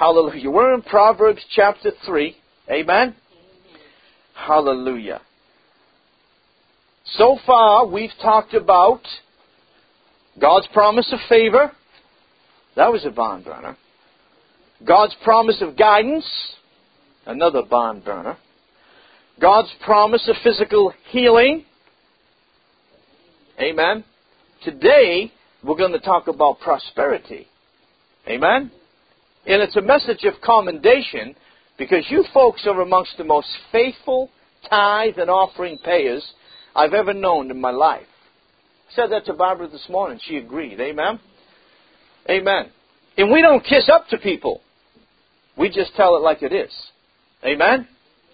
Hallelujah. We're in Proverbs chapter 3. Amen? Hallelujah. So far, we've talked about God's promise of favor. That was a barn burner. God's promise of guidance. Another barn burner. God's promise of physical healing. Amen. Today, we're going to talk about prosperity. Amen. And it's a message of commendation because you folks are amongst the most faithful tithe and offering payers I've ever known in my life. I said that to Barbara this morning. She agreed. Amen. Amen. And we don't kiss up to people. We just tell it like it is. Amen.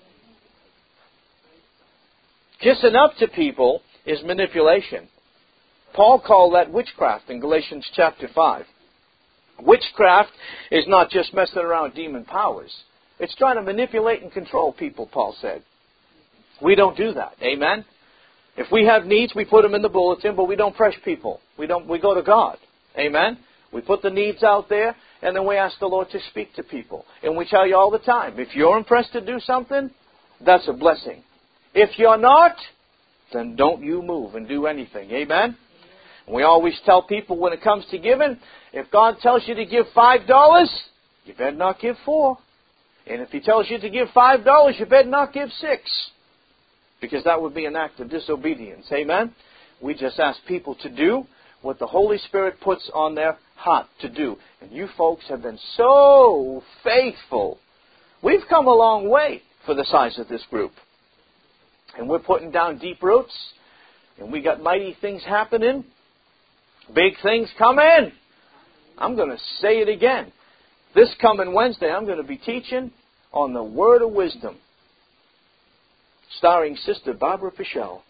Kissing up to people is manipulation. Paul called that witchcraft in Galatians chapter 5. Witchcraft is not just messing around with demon powers. It's trying to manipulate and control people, Paul said. We don't do that. Amen? If we have needs, we put them in the bulletin, but we don't pressure people. We go to God. Amen? We put the needs out there, and then we ask the Lord to speak to people. And we tell you all the time, if you're impressed to do something, that's a blessing. If you're not, then don't you move and do anything. Amen? We always tell people when it comes to giving, if God tells you to give $5, you better not give $4. And if He tells you to give $5, you better not give $6. Because that would be an act of disobedience. Amen? We just ask people to do what the Holy Spirit puts on their heart to do. And you folks have been so faithful. We've come a long way for the size of this group. And we're putting down deep roots. And we got mighty things happening. Big things coming. I'm going to say it again. This coming Wednesday, I'm going to be teaching on the Word of Wisdom, starring Sister Barbara Pichelle,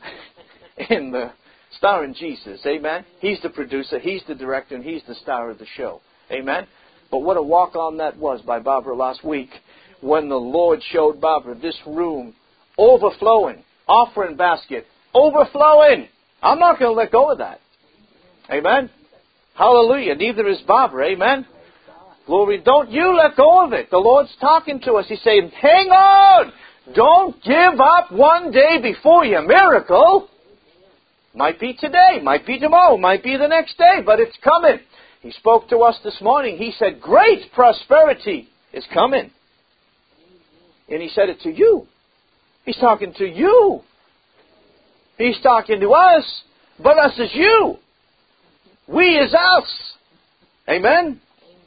starring Jesus. Amen. He's the producer, He's the director, and He's the star of the show. Amen. But what a walk-on that was by Barbara last week when the Lord showed Barbara this room overflowing, offering basket, overflowing. I'm not going to let go of that. Amen. Hallelujah. Neither is Barbara. Amen. Glory. Don't you let go of it. The Lord's talking to us. He's saying, hang on. Don't give up one day before your miracle. Might be today. Might be tomorrow. Might be the next day. But it's coming. He spoke to us this morning. He said, great prosperity is coming. And He said it to you. He's talking to you. He's talking to us. But us is you. We is us. Amen? Amen.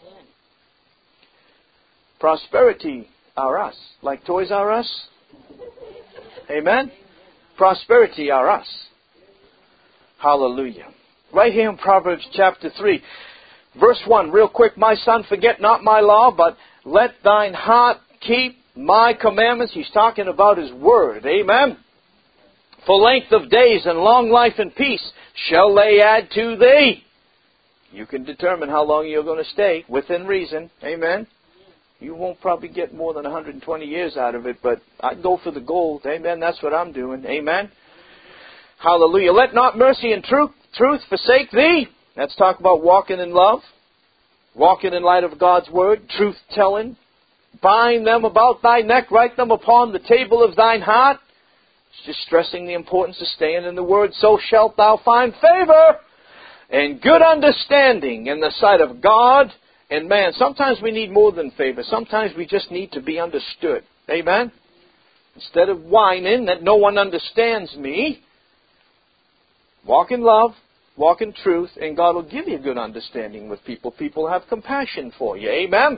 Prosperity are us. Like Toys R Us. Amen? Prosperity are us. Hallelujah. Right here in Proverbs chapter 3. Verse 1, real quick. My son, forget not my law, but let thine heart keep my commandments. He's talking about His Word. Amen? For length of days and long life and peace shall they add to thee. You can determine how long you're going to stay within reason. Amen. You won't probably get more than 120 years out of it, but I'd go for the gold. Amen. That's what I'm doing. Amen. Hallelujah. Let not mercy and truth forsake thee. Let's talk about walking in love. Walking in light of God's Word. Truth-telling. Bind them about thy neck. Write them upon the table of thine heart. It's just stressing the importance of staying in the Word. So shalt thou find favor and good understanding in the sight of God and man. Sometimes we need more than favor. Sometimes we just need to be understood. Amen? Instead of whining that no one understands me, walk in love, walk in truth, and God will give you good understanding with people. People have compassion for you. Amen?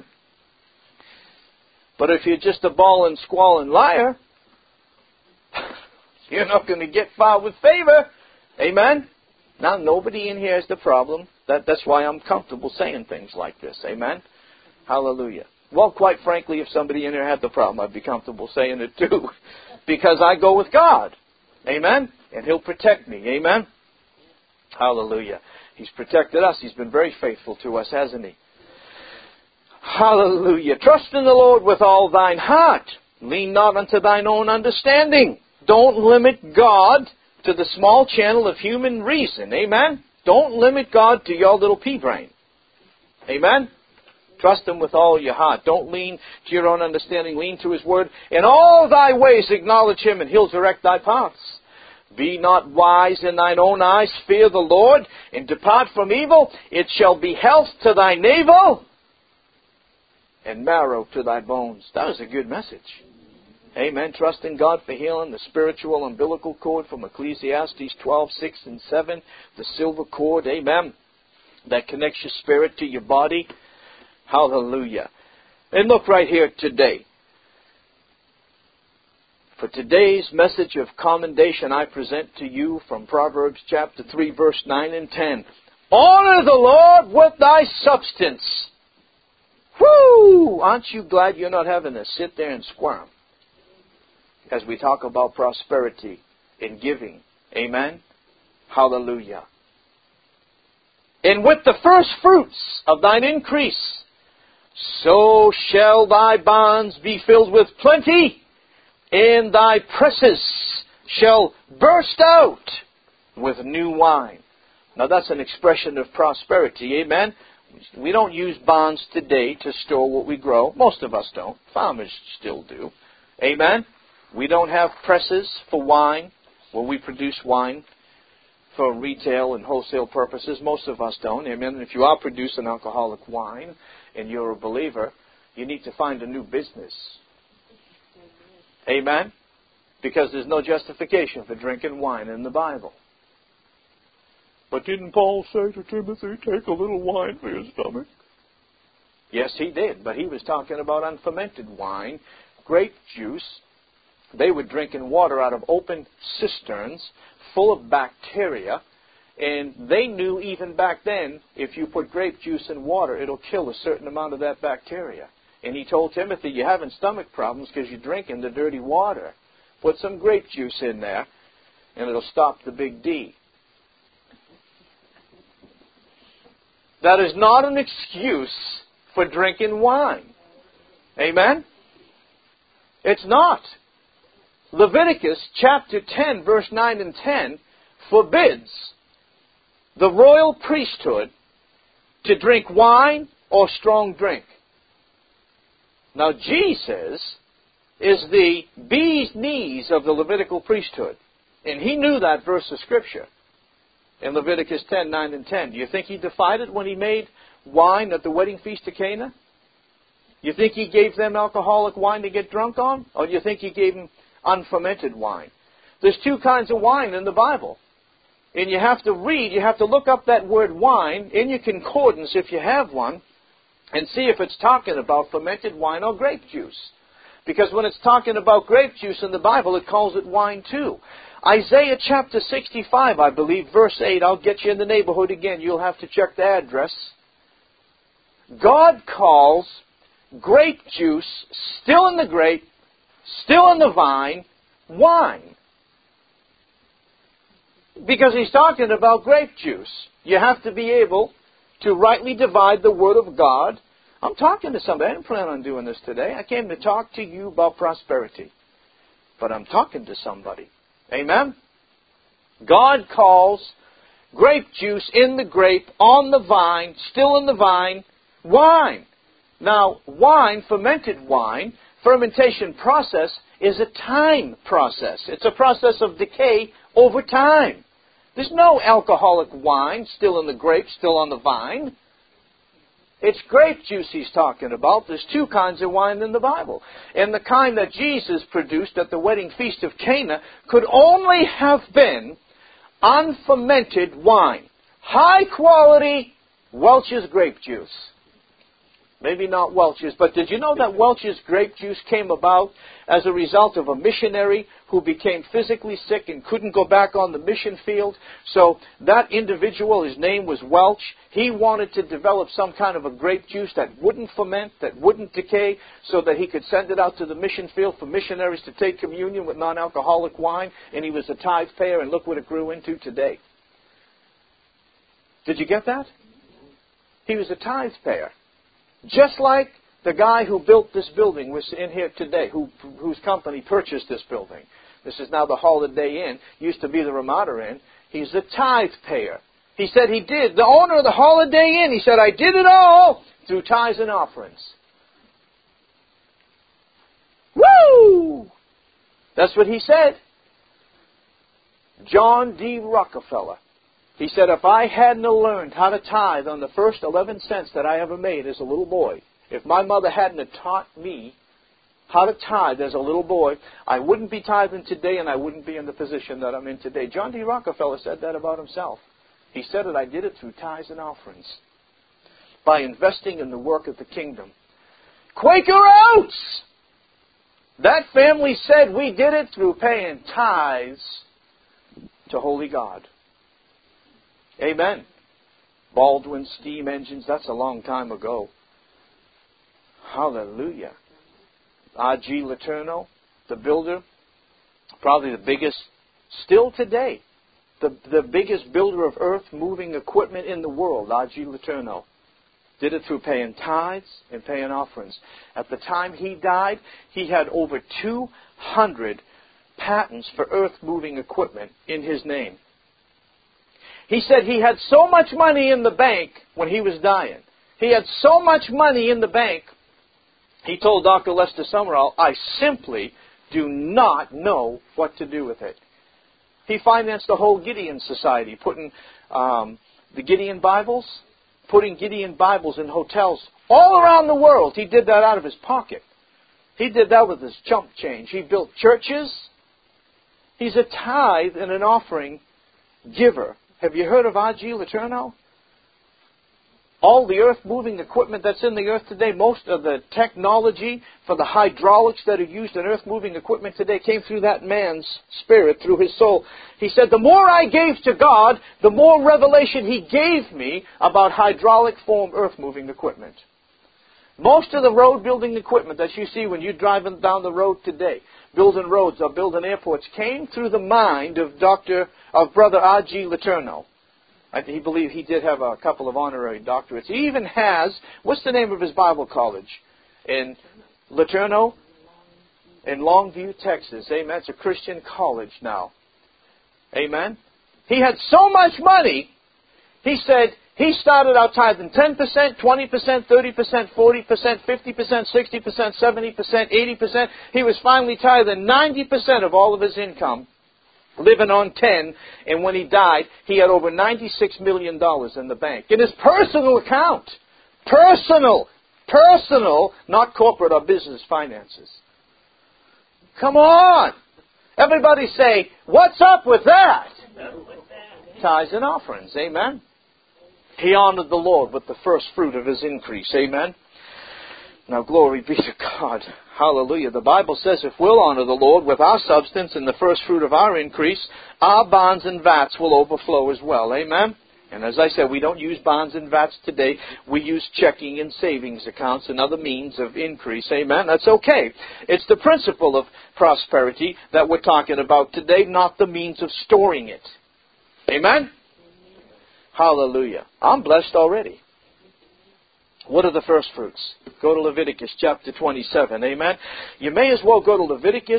But if you're just a bawling, squalling liar, you're not going to get far with favor. Amen? Now, nobody in here has the problem. That's why I'm comfortable saying things like this. Amen? Hallelujah. Well, quite frankly, if somebody in here had the problem, I'd be comfortable saying it too. Because I go with God. Amen? And He'll protect me. Amen? Hallelujah. He's protected us. He's been very faithful to us, hasn't He? Hallelujah. Trust in the Lord with all thine heart. Lean not unto thine own understanding. Don't limit God to the small channel of human reason. Amen? Don't limit God to your little pea brain. Amen? Trust Him with all your heart. Don't lean to your own understanding. Lean to His Word. In all thy ways acknowledge Him, and He'll direct thy paths. Be not wise in thine own eyes. Fear the Lord, and depart from evil. It shall be health to thy navel, and marrow to thy bones. That was a good message. Amen. Trust in God for healing. The spiritual umbilical cord from Ecclesiastes 12:6 and 7. The silver cord. Amen. That connects your spirit to your body. Hallelujah. And look right here today. For today's message of commendation, I present to you from Proverbs chapter 3, verse 9 and 10. Honor the Lord with thy substance. Whoo! Aren't you glad you're not having to sit there and squirm as we talk about prosperity and giving? Amen? Hallelujah. And with the first fruits of thine increase, so shall thy barns be filled with plenty, and thy presses shall burst out with new wine. Now that's an expression of prosperity. Amen? We don't use barns today to store what we grow. Most of us don't. Farmers still do. Amen? We don't have presses for wine, where we produce wine for retail and wholesale purposes. Most of us don't. Amen? And if you are producing alcoholic wine and you're a believer, you need to find a new business. Amen? Because there's no justification for drinking wine in the Bible. But didn't Paul say to Timothy, take a little wine for your stomach? Yes, he did. But he was talking about unfermented wine, grape juice. They were drinking water out of open cisterns full of bacteria. And they knew even back then, if you put grape juice in water, it'll kill a certain amount of that bacteria. And he told Timothy, you're having stomach problems because you're drinking the dirty water. Put some grape juice in there, and it'll stop the big D. That is not an excuse for drinking wine. Amen? It's not. Leviticus chapter 10, verse 9 and 10 forbids the royal priesthood to drink wine or strong drink. Now, Jesus is the bee's knees of the Levitical priesthood. And he knew that verse of Scripture in Leviticus 10, 9 and 10. Do you think he defied it when he made wine at the wedding feast of Cana? You think he gave them alcoholic wine to get drunk on? Or do you think he gave them unfermented wine? There's two kinds of wine in the Bible. And you have to look up that word wine in your concordance if you have one, and see if it's talking about fermented wine or grape juice. Because when it's talking about grape juice in the Bible, it calls it wine too. Isaiah chapter 65, I believe, verse 8, I'll get you in the neighborhood again. You'll have to check the address. God calls grape juice, still in the grape, still in the vine, wine. Because he's talking about grape juice. You have to be able to rightly divide the Word of God. I'm talking to somebody. I didn't plan on doing this today. I came to talk to you about prosperity. But I'm talking to somebody. Amen? God calls grape juice in the grape, on the vine, still in the vine, wine. Now, wine, fermented wine, fermentation process is a time process. It's a process of decay over time. There's no alcoholic wine still in the grape, still on the vine. It's grape juice he's talking about. There's two kinds of wine in the Bible. And the kind that Jesus produced at the wedding feast of Cana could only have been unfermented wine. High quality Welch's grape juice. Maybe not Welch's, but did you know that Welch's grape juice came about as a result of a missionary who became physically sick and couldn't go back on the mission field? So that individual, his name was Welch, he wanted to develop some kind of a grape juice that wouldn't ferment, that wouldn't decay, so that he could send it out to the mission field for missionaries to take communion with non-alcoholic wine, and he was a tithe payer, and look what it grew into today. Did you get that? He was a tithe payer. Just like the guy who built this building was in here today, whose company purchased this building. This is now the Holiday Inn. Used to be the Ramada Inn. He's a tithe payer. He said he did. The owner of the Holiday Inn, he said, I did it all through tithes and offerings. Woo! That's what he said. John D. Rockefeller. He said, if I hadn't learned how to tithe on the first 11 cents that I ever made as a little boy, if my mother hadn't have taught me how to tithe as a little boy, I wouldn't be tithing today and I wouldn't be in the position that I'm in today. John D. Rockefeller said that about himself. He said that I did it through tithes and offerings, by investing in the work of the kingdom. Quaker Oats! That family said we did it through paying tithes to Holy God. Amen. Baldwin steam engines, that's a long time ago. Hallelujah. R.G. Letourneau, the builder, probably the biggest, still today, the biggest builder of earth-moving equipment in the world, R.G. Letourneau. Did it through paying tithes and paying offerings. At the time he died, he had over 200 patents for earth-moving equipment in his name. He said he had so much money in the bank when he was dying. He had so much money in the bank, he told Dr. Lester Sumrall, I simply do not know what to do with it. He financed the whole Gideon Society, putting the Gideon Bibles, putting Gideon Bibles in hotels all around the world. He did that out of his pocket. He did that with his chump change. He built churches. He's a tithe and an offering giver. Have you heard of R.G. Letourneau? All the earth-moving equipment that's in the earth today, most of the technology for the hydraulics that are used in earth-moving equipment today came through that man's spirit, through his soul. He said, the more I gave to God, the more revelation He gave me about hydraulic form earth-moving equipment. Most of the road-building equipment that you see when you're driving down the road today, building roads or building airports, came through the mind of Brother R.G. Letourneau. I believe he did have a couple of honorary doctorates. He even has, what's the name of his Bible college? In Letourneau? In Longview, Texas. Amen. It's a Christian college now. Amen. He had so much money, he said he started out tithing 10%, 20%, 30%, 40%, 50%, 60%, 70%, 80%. He was finally tithing 90% of all of his income, living on 10, and when he died, he had over $96 million in the bank. In his personal account. Personal, not corporate or business finances. Come on! Everybody say, what's up with that? Tithes and offerings, amen? He honored the Lord with the first fruit of His increase, amen? Now, glory be to God. Hallelujah. The Bible says if we'll honor the Lord with our substance and the first fruit of our increase, our bonds and vats will overflow as well. Amen? And as I said, we don't use bonds and vats today. We use checking and savings accounts and other means of increase. Amen? That's okay. It's the principle of prosperity that we're talking about today, not the means of storing it. Amen? Hallelujah. I'm blessed already. What are the first fruits? Go to Leviticus chapter 27. Amen. You may as well go to Leviticus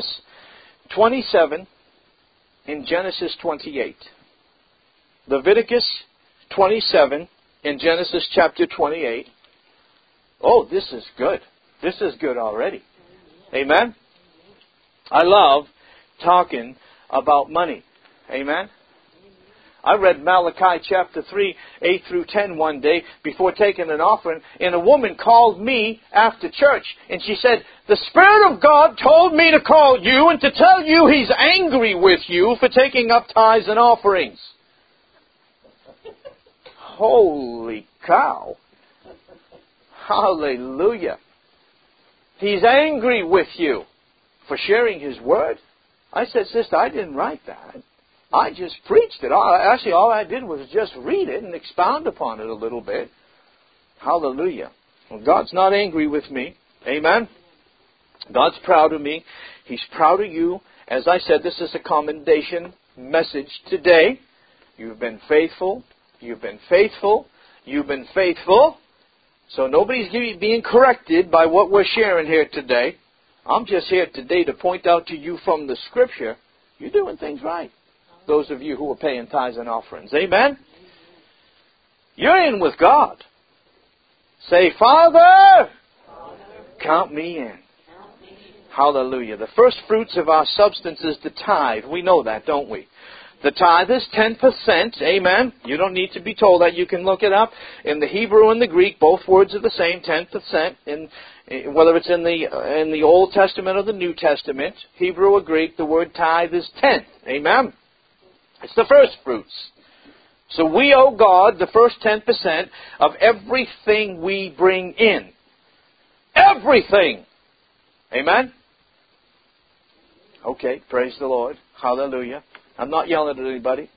27 in Genesis 28. Leviticus 27 in Genesis chapter 28. Oh, this is good. This is good already. Amen. I love talking about money. Amen. I read Malachi chapter 3, 8 through 10 one day before taking an offering, and a woman called me after church, and she said, the Spirit of God told me to call you and to tell you He's angry with you for taking up tithes and offerings. Holy cow. Hallelujah. He's angry with you for sharing His word. I said, sister, I didn't write that. I just preached it. Actually, all I did was just read it and expound upon it a little bit. Hallelujah. Well, God's not angry with me. Amen. God's proud of me. He's proud of you. As I said, this is a commendation message today. You've been faithful. You've been faithful. You've been faithful. So nobody's being corrected by what we're sharing here today. I'm just here today to point out to you from the Scripture, you're doing things right. Those of you who are paying tithes and offerings. Amen? You're in with God. Say, Father, count me in. Hallelujah. The first fruits of our substance is the tithe. We know that, don't we? The tithe is 10%. Amen. You don't need to be told that. You can look it up. In the Hebrew and the Greek, both words are the same, 10%. Whether it's in the Old Testament or the New Testament, Hebrew or Greek, the word tithe is 10. Amen. It's the first fruits. So we owe God the first 10% of everything we bring in. Everything. Amen? Okay, praise the Lord. Hallelujah. I'm not yelling at anybody.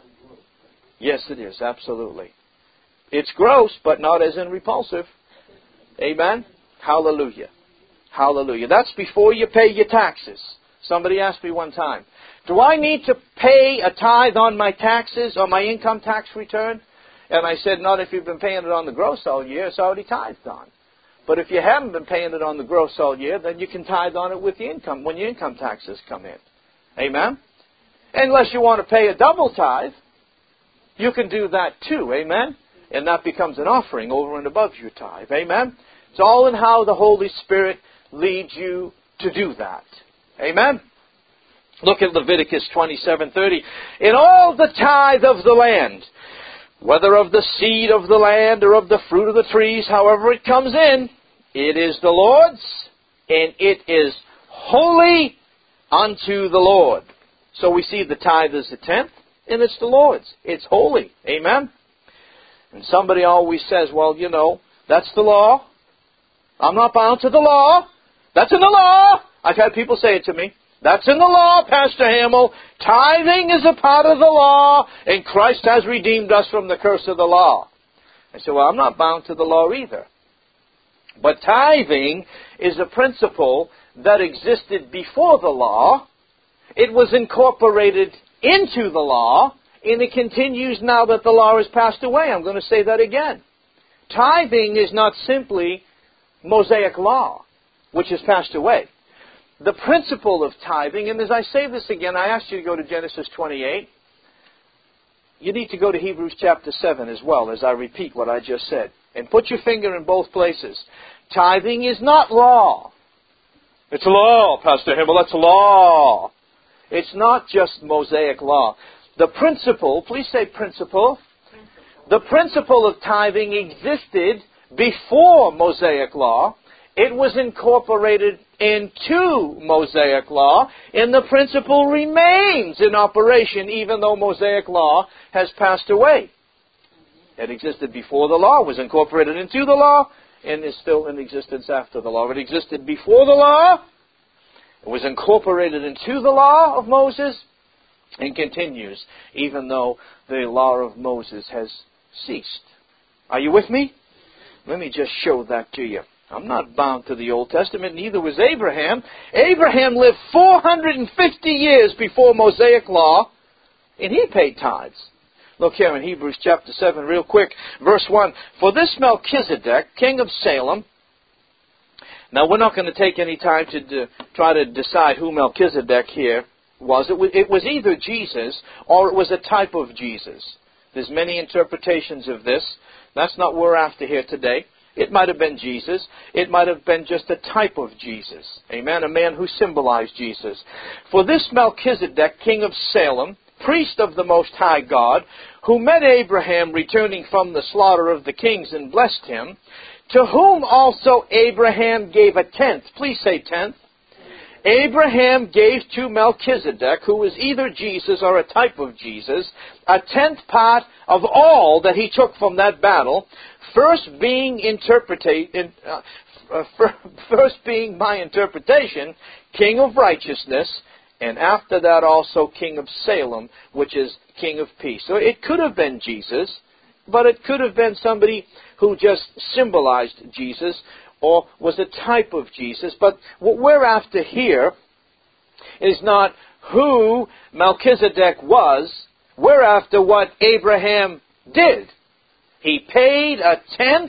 Yes, it is, absolutely. It's gross, but not as in repulsive. Amen? Hallelujah. Hallelujah. That's before you pay your taxes. Somebody asked me one time, do I need to pay a tithe on my taxes, on my income tax return? And I said, not if you've been paying it on the gross all year. It's already tithed on. But if you haven't been paying it on the gross all year, then you can tithe on it with the income, when your income taxes come in. Amen? Unless you want to pay a double tithe, you can do that too. Amen? And that becomes an offering over and above your tithe. Amen? It's all in how the Holy Spirit leads you to do that. Amen? Look at Leviticus 27:30. In all the tithe of the land, whether of the seed of the land or of the fruit of the trees, however it comes in, it is the Lord's, and it is holy unto the Lord. So we see the tithe is the tenth, and it's the Lord's. It's holy. Amen? And somebody always says, well, you know, that's the law. I'm not bound to the law. That's in the law. I've had people say it to me. That's in the law, Pastor Hamill. Tithing is a part of the law, and Christ has redeemed us from the curse of the law. I said, well, I'm not bound to the law either. But tithing is a principle that existed before the law. It was incorporated into the law, and it continues now that the law has passed away. I'm going to say that again. Tithing is not simply Mosaic law, which has passed away. The principle of tithing, and as I say this again, I asked you to go to Genesis 28. You need to go to Hebrews chapter 7 as well, as I repeat what I just said. And put your finger in both places. Tithing is not law. It's law, Pastor Himmel, that's law. It's not just Mosaic law. The principle, please say principle. The principle of tithing existed before Mosaic law. It was incorporated into Mosaic law, and the principle remains in operation even though Mosaic law has passed away. It existed before the law, was incorporated into the law, and is still in existence after the law. It existed before the law, it was incorporated into the law of Moses, and continues even though the law of Moses has ceased. Are you with me? Let me just show that to you. I'm not bound to the Old Testament, neither was Abraham. Abraham lived 450 years before Mosaic law, and he paid tithes. Look here in Hebrews chapter 7 real quick, verse 1. For this Melchizedek, king of Salem. Now we're not going to take any time to try to decide who Melchizedek here was. It was either Jesus or it was a type of Jesus. There's many interpretations of this. That's not what we're after here today. It might have been Jesus. It might have been just a type of Jesus. Amen? A man who symbolized Jesus. For this Melchizedek, king of Salem, priest of the Most High God, who met Abraham returning from the slaughter of the kings and blessed him, to whom also Abraham gave a tenth. Please say tenth. Abraham gave to Melchizedek, who is either Jesus or a type of Jesus, a tenth part of all that he took from that battle, first being my interpretation, king of righteousness, and after that also king of Salem, which is king of peace. So it could have been Jesus, but it could have been somebody who just symbolized Jesus, or was a type of Jesus. But what we're after here is not who Melchizedek was. We're after what Abraham did. He paid a tenth,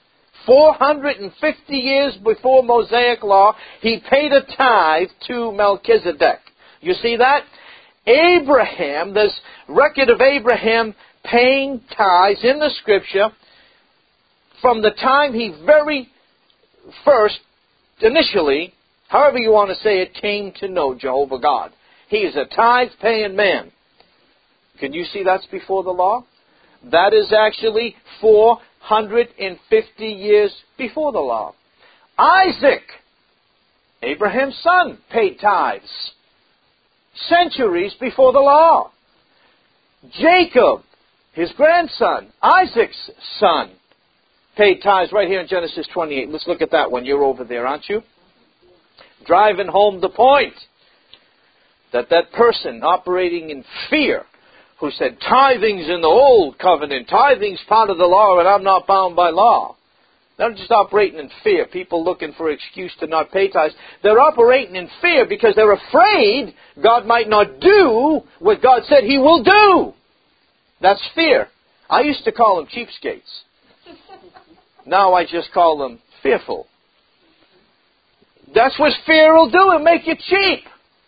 450 years before Mosaic law. He paid a tithe to Melchizedek. You see that? Abraham, this record of Abraham paying tithes in the Scripture from the time he very first, initially, however you want to say it, came to know Jehovah God. He is a tithe-paying man. Can you see that's before the law? That is actually 450 years before the law. Isaac, Abraham's son, paid tithes. Centuries before the law. Jacob, his grandson, Isaac's son, paid tithes right here in Genesis 28. Let's look at that one. You're over there, aren't you? Driving home the point that that person operating in fear who said tithing's in the old covenant, tithing's part of the law and I'm not bound by law. They're not just operating in fear, people looking for an excuse to not pay tithes. They're operating in fear because they're afraid God might not do what God said He will do. That's fear. I used to call them cheapskates. Now I just call them fearful. That's what fear will do. It'll make you cheap.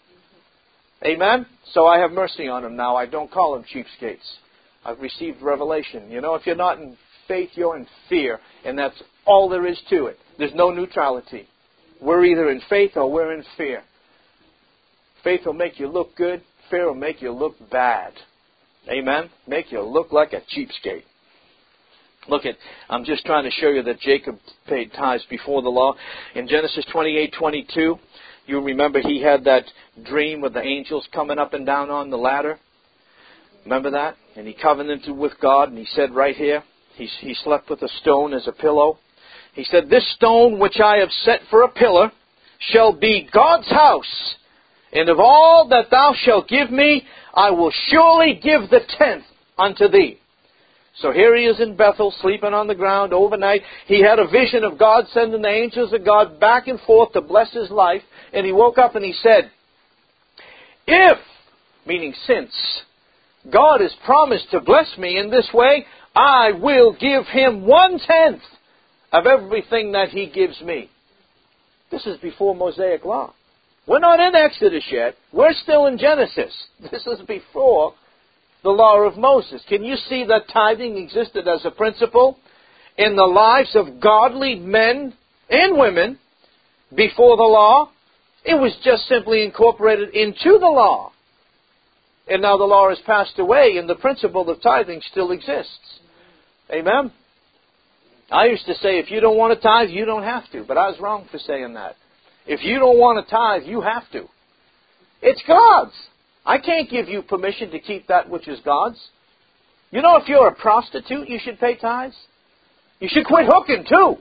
Amen? So I have mercy on them now. I don't call them cheapskates. I've received revelation. You know, if you're not in faith, you're in fear. And that's all there is to it. There's no neutrality. We're either in faith or we're in fear. Faith will make you look good. Fear will make you look bad. Amen? Make you look like a cheapskate. Look at, I'm just trying to show you that Jacob paid tithes before the law. In Genesis 28:22, you remember he had that dream with the angels coming up and down on the ladder. Remember that? And he covenanted with God, and he said right here, he slept with a stone as a pillow. He said, "This stone which I have set for a pillar shall be God's house, and of all that thou shalt give me, I will surely give the 10th unto thee." So here he is in Bethel, sleeping on the ground overnight. He had a vision of God sending the angels of God back and forth to bless his life. And he woke up and he said, "If," meaning since, "God has promised to bless me in this way, I will give Him 1/10 of everything that He gives me." This is before Mosaic law. We're not in Exodus yet. We're still in Genesis. This is before the law of Moses. Can you see that tithing existed as a principle in the lives of godly men and women before the law? It was just simply incorporated into the law. And now the law has passed away and the principle of tithing still exists. Amen? I used to say, if you don't want to tithe, you don't have to. But I was wrong for saying that. If you don't want to tithe, you have to. It's God's. I can't give you permission to keep that which is God's. You know, if you're a prostitute, you should pay tithes. You should quit hooking too.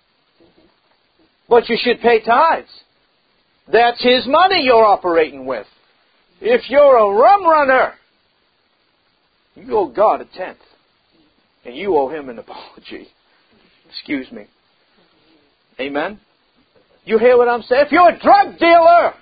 But you should pay tithes. That's His money you're operating with. If you're a rum runner, you owe God a 10th. And you owe Him an apology. Excuse me. Amen? You hear what I'm saying? If you're a drug dealer,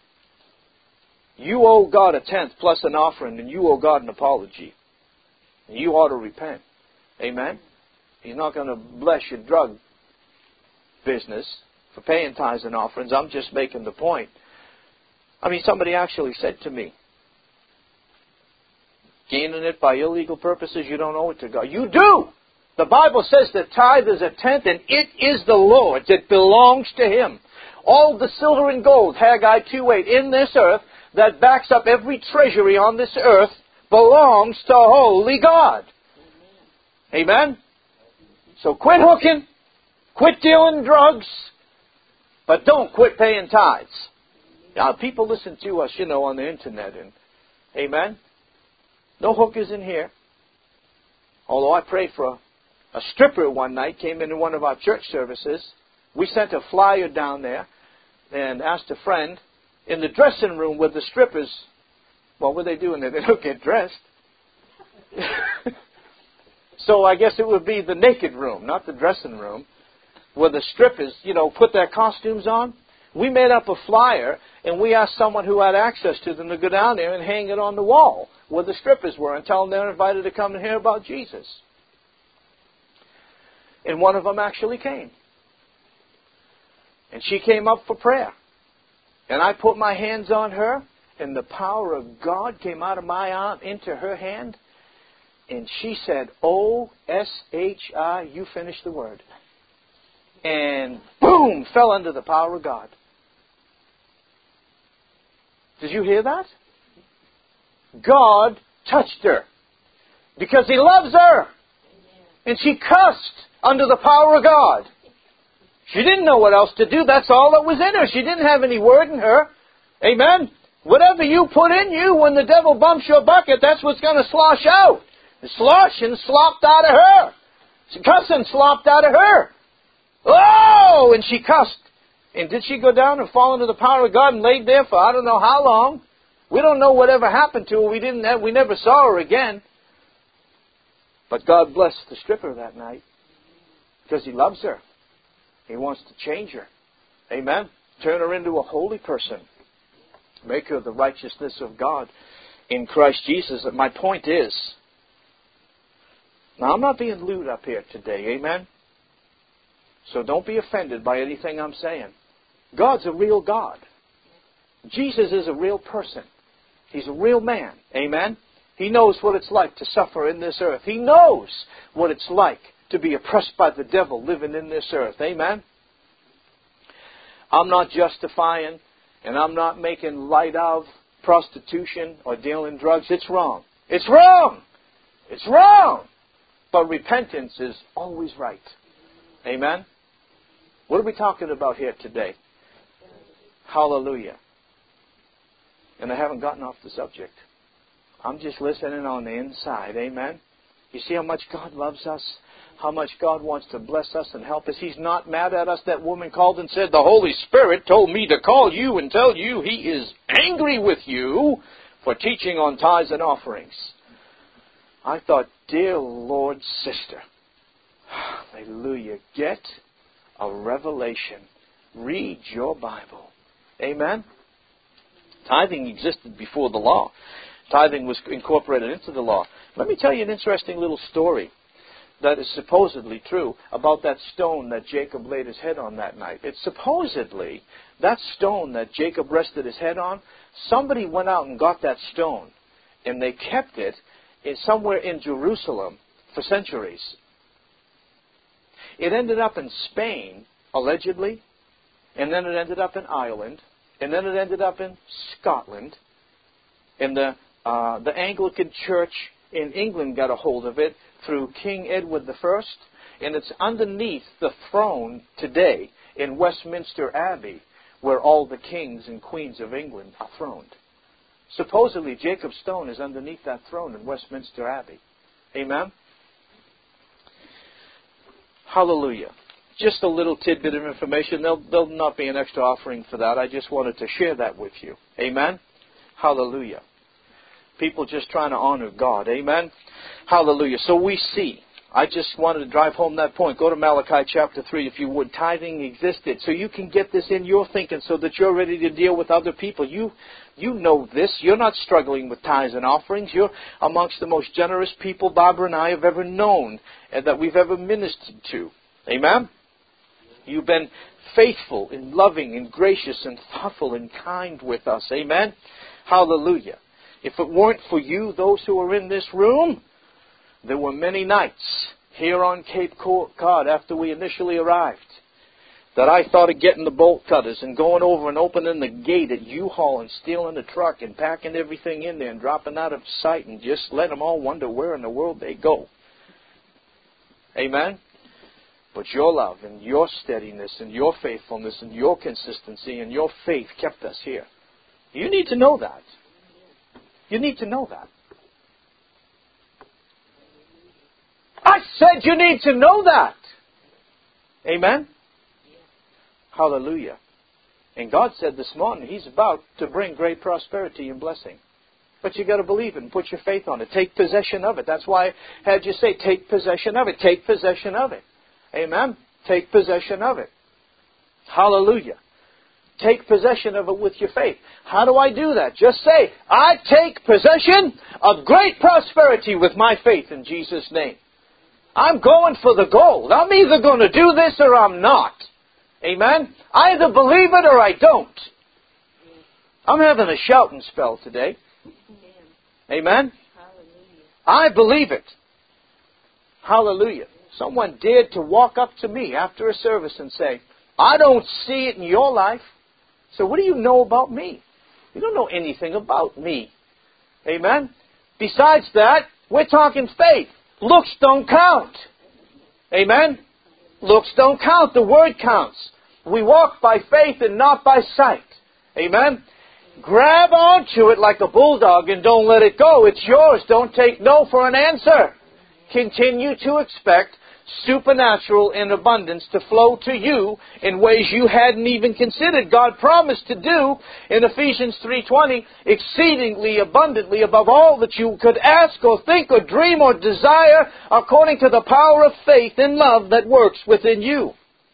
you owe God a 10th plus an offering, and you owe God an apology. And you ought to repent. Amen? He's not going to bless your drug business for paying tithes and offerings. I'm just making the point. I mean, somebody actually said to me, gaining it by illegal purposes, you don't owe it to God. You do! The Bible says that tithe is a 10th, and it is the Lord's. It belongs to Him. All the silver and gold, Haggai 2:8, in this earth, that backs up every treasury on this earth, belongs to holy God. Amen? So quit hooking, quit dealing drugs, but don't quit paying tithes. Now, people listen to us, you know, on the internet, and amen? No hookers in here. Although I prayed for a stripper one night, came into one of our church services. We sent a flyer down there and asked a friend, in the dressing room with the strippers, what were they doing there? They don't get dressed. So I guess it would be the naked room, not the dressing room, where the strippers, you know, put their costumes on. We made up a flyer, and we asked someone who had access to them to go down there and hang it on the wall where the strippers were and tell them they're invited to come and hear about Jesus. And one of them actually came. And she came up for prayer. And I put my hands on her, and the power of God came out of my arm into her hand. And she said, O-S-H-I, you finish the word. And boom, fell under the power of God. Did you hear that? God touched her because He loves her. And she cussed under the power of God. She didn't know what else to do. That's all that was in her. She didn't have any word in her. Amen? Whatever you put in you, when the devil bumps your bucket, that's what's going to slosh out. The sloshing slopped out of her. Cussing slopped out of her. Oh! And she cussed. And did she go down and fall into the power of God and laid there for I don't know how long? We don't know whatever happened to her. We never saw her again. But God blessed the stripper that night because He loves her. He wants to change her. Amen? Turn her into a holy person. Make her the righteousness of God in Christ Jesus. My point is, now I'm not being lewd up here today. Amen? So don't be offended by anything I'm saying. God's a real God. Jesus is a real person. He's a real man. Amen? He knows what it's like to suffer in this earth. He knows what it's like to be oppressed by the devil living in this earth. Amen? I'm not justifying and I'm not making light of prostitution or dealing drugs. It's wrong. It's wrong. It's wrong. But repentance is always right. Amen? What are we talking about here today? Hallelujah. And I haven't gotten off the subject. I'm just listening on the inside. Amen? You see how much God loves us? How much God wants to bless us and help us. He's not mad at us. That woman called and said, the Holy Spirit told me to call you and tell you He is angry with you for teaching on tithes and offerings. I thought, dear Lord, sister, hallelujah, get a revelation. Read your Bible. Amen? Tithing existed before the law. Tithing was incorporated into the law. Let me tell you an interesting little story that is supposedly true about that stone that Jacob laid his head on that night. It's supposedly that stone that Jacob rested his head on, somebody went out and got that stone, and they kept it somewhere in Jerusalem for centuries. It ended up in Spain, allegedly, and then it ended up in Ireland, and then it ended up in Scotland, and the Anglican Church in England got a hold of it through King Edward I, and it's underneath the throne today in Westminster Abbey, where all the kings and queens of England are throned. Supposedly, Jacob's stone is underneath that throne in Westminster Abbey. Amen? Hallelujah. Just a little tidbit of information. There'll not be an extra offering for that. I just wanted to share that with you. Amen? Hallelujah. People just trying to honor God. Amen? Hallelujah. So we see. I just wanted to drive home that point. Go to Malachi chapter 3, if you would. Tithing existed. So you can get this in your thinking so that you're ready to deal with other people. You know this. You're not struggling with tithes and offerings. You're amongst the most generous people Barbara and I have ever known and that we've ever ministered to. Amen? You've been faithful and loving and gracious and thoughtful and kind with us. Amen? Hallelujah. If it weren't for you, those who are in this room, there were many nights here on Cape Cod after we initially arrived that I thought of getting the bolt cutters and going over and opening the gate at U-Haul and stealing the truck and packing everything in there and dropping out of sight and just let them all wonder where in the world they go. Amen? But your love and your steadiness and your faithfulness and your consistency and your faith kept us here. You need to know that. You need to know that. I said you need to know that. Amen? Hallelujah. And God said this morning He's about to bring great prosperity and blessing. But you got to believe it and put your faith on it. Take possession of it. That's why I had you say, take possession of it. Take possession of it. Amen? Take possession of it. Hallelujah. Take possession of it with your faith. How do I do that? Just say, I take possession of great prosperity with my faith in Jesus' name. I'm going for the gold. I'm either going to do this or I'm not. Amen? I either believe it or I don't. I'm having a shouting spell today. Amen? I believe it. Hallelujah. Someone dared to walk up to me after a service and say, I don't see it in your life. So what do you know about me? You don't know anything about me. Amen? Besides that, we're talking faith. Looks don't count. Amen? Looks don't count. The Word counts. We walk by faith and not by sight. Amen? Grab onto it like a bulldog and don't let it go. It's yours. Don't take no for an answer. Continue to expect supernatural in abundance to flow to you in ways you hadn't even considered. God promised to do in Ephesians 3:20 exceedingly abundantly above all that you could ask or think or dream or desire, according to the power of faith and love that works within you.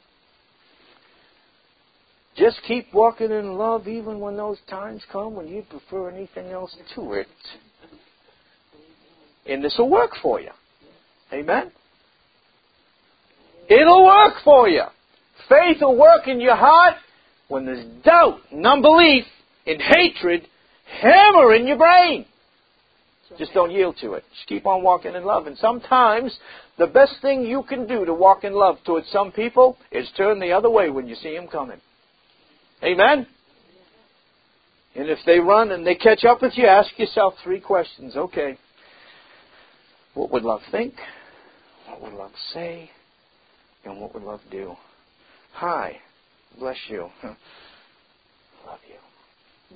Just keep walking in love even when those times come when you prefer anything else to it. And this will work for you. Amen? It'll work for you. Faith will work in your heart when there's doubt and unbelief and hatred hammer in your brain. Just don't yield to it. Just keep on walking in love. And sometimes the best thing you can do to walk in love towards some people is turn the other way when you see them coming. Amen? And if they run and they catch up with you, ask yourself 3 questions. Okay, what would love think? What would love say? And what would love do? Hi, bless you. Love you.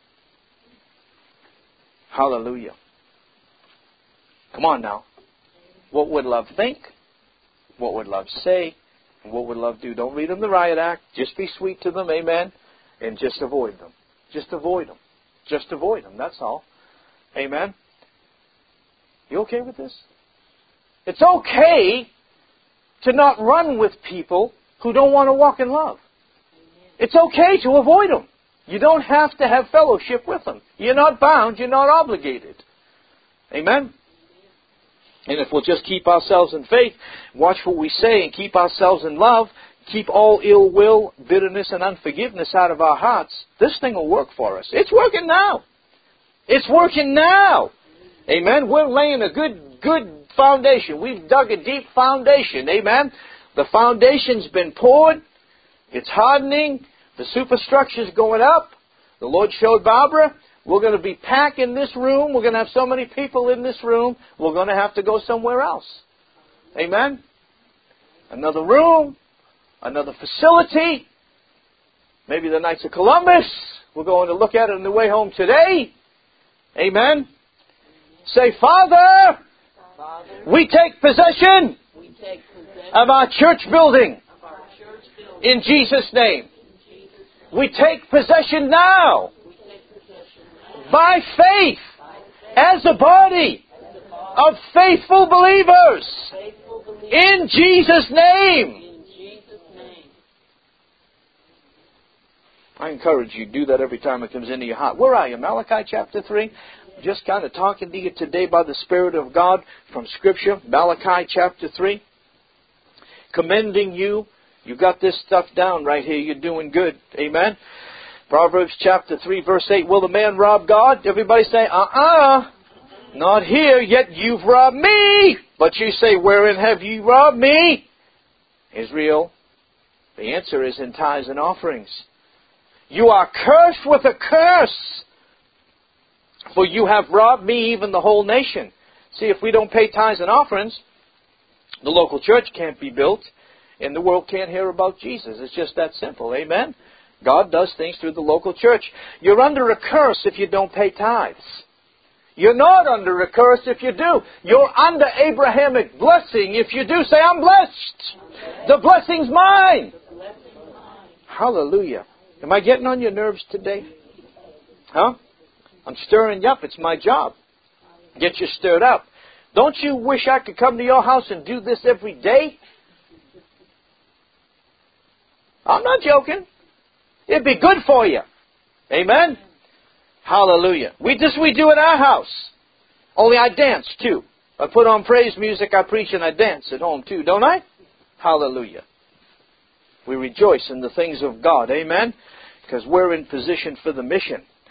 Hallelujah. Come on now. What would love think? What would love say? And what would love do? Don't read them the riot act. Just be sweet to them, amen? And just avoid them. Just avoid them. Just avoid them, that's all. Amen? You okay with this? It's okay to not run with people who don't want to walk in love. It's okay to avoid them. You don't have to have fellowship with them. You're not bound. You're not obligated. Amen? And if we'll just keep ourselves in faith, watch what we say, and keep ourselves in love, keep all ill will, bitterness, and unforgiveness out of our hearts, this thing will work for us. It's working now. It's working now. Amen? We're laying a good foundation. We've dug a deep foundation. Amen? The foundation's been poured. It's hardening. The superstructure's going up. The Lord showed Barbara, we're going to be packing this room. We're going to have so many people in this room, we're going to have to go somewhere else. Amen? Another room, another facility. Maybe the Knights of Columbus. We're going to look at it on the way home today. Amen? Say, Father, we take possession of our church building in Jesus' name. We take possession now by faith as a body of faithful believers in Jesus' name. I encourage you, do that every time it comes into your heart. Where are you? Malachi chapter 3. Just kind of talking to you today by the Spirit of God from Scripture. Malachi chapter 3. Commending you. You got this stuff down right here. You're doing good. Amen. Proverbs chapter 3 verse 8. Will the man rob God? Everybody say, not here, yet you've robbed me. But you say, wherein have you robbed me? Israel. The answer is in tithes and offerings. You are cursed with a curse, for you have robbed me, even the whole nation. See, if we don't pay tithes and offerings, the local church can't be built, and the world can't hear about Jesus. It's just that simple. Amen? God does things through the local church. You're under a curse if you don't pay tithes. You're not under a curse if you do. You're under Abrahamic blessing if you do. Say, I'm blessed. The blessing's mine. Hallelujah. Am I getting on your nerves today? Huh? I'm stirring you up. It's my job. Get you stirred up. Don't you wish I could come to your house and do this every day? I'm not joking. It'd be good for you. Amen? Hallelujah. We do at our house. Only I dance too. I put on praise music, I preach, and I dance at home too, don't I? Hallelujah. We rejoice in the things of God. Amen? Because we're in position for the mission.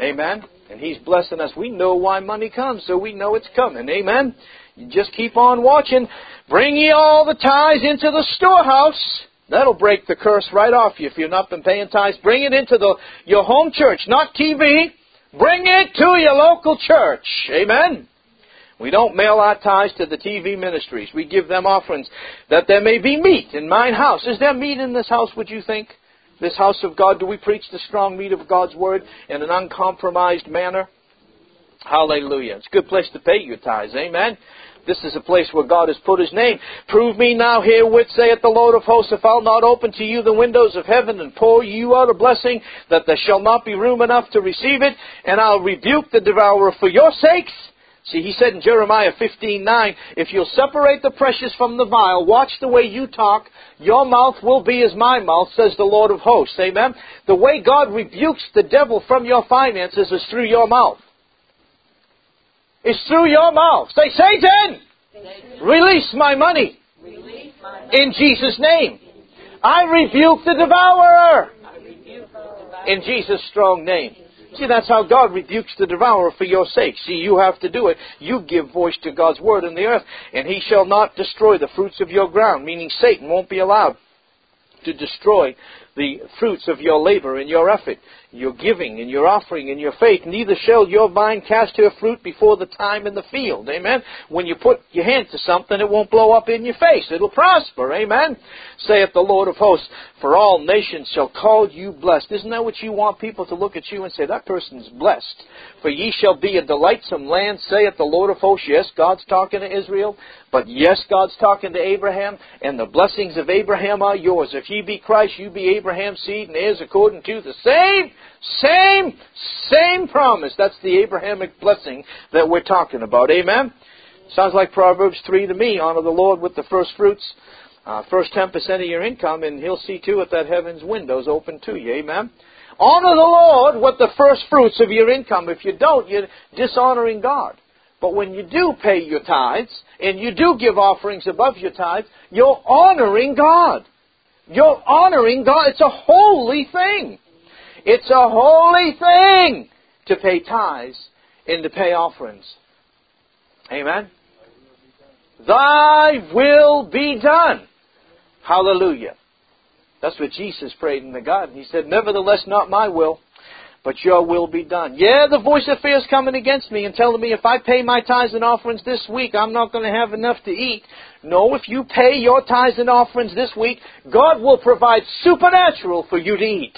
Amen? And He's blessing us. We know why money comes, so we know it's coming. Amen? You just keep on watching. Bring ye all the tithes into the storehouse. That'll break the curse right off you if you've not been paying tithes. Bring it into your home church, not TV. Bring it to your local church. Amen? We don't mail our tithes to the TV ministries. We give them offerings that there may be meat in mine house. Is there meat in this house, would you think? This house of God, do we preach the strong meat of God's Word in an uncompromised manner? Hallelujah. It's a good place to pay your tithes. Amen? This is a place where God has put His name. Prove me now herewith, saith the Lord of hosts, if I'll not open to you the windows of heaven and pour you out a blessing, that there shall not be room enough to receive it, and I'll rebuke the devourer for your sakes. See, He said in Jeremiah 15:9, if you'll separate the precious from the vile, watch the way you talk, your mouth will be as my mouth, says the Lord of hosts. Amen? The way God rebukes the devil from your finances is through your mouth. It's through your mouth. Say, Satan, release my money. In Jesus' name. I rebuke the devourer. In Jesus' strong name. See, that's how God rebukes the devourer for your sake. See, you have to do it. You give voice to God's word in the earth. And He shall not destroy the fruits of your ground. Meaning Satan won't be allowed to destroy the fruits of your labor and your effort, your giving and your offering and your faith. Neither shall your vine cast her fruit before the time in the field. Amen? When you put your hand to something, it won't blow up in your face. It'll prosper. Amen? Saith the Lord of hosts, for all nations shall call you blessed. Isn't that what you want people to look at you and say, that person's blessed? For ye shall be a delightsome land, saith the Lord of hosts. Yes, God's talking to Israel, but yes, God's talking to Abraham, and the blessings of Abraham are yours. If ye be Christ, you be Abraham's seed and heirs according to the same promise. That's the Abrahamic blessing that we're talking about. Amen? Sounds like Proverbs 3 to me. Honor the Lord with the first fruits, first 10% of your income, and He'll see to it that heaven's windows open to you. Amen? Honor the Lord with the first fruits of your income. If you don't, you're dishonoring God. But when you do pay your tithes, and you do give offerings above your tithes, you're honoring God. You're honoring God. It's a holy thing. It's a holy thing to pay tithes and to pay offerings. Amen? Thy will be done. Hallelujah. That's what Jesus prayed in the garden. He said, nevertheless, not my will, but your will be done. Yeah, the voice of fear is coming against me and telling me if I pay my tithes and offerings this week, I'm not going to have enough to eat. No, if you pay your tithes and offerings this week, God will provide supernatural for you to eat.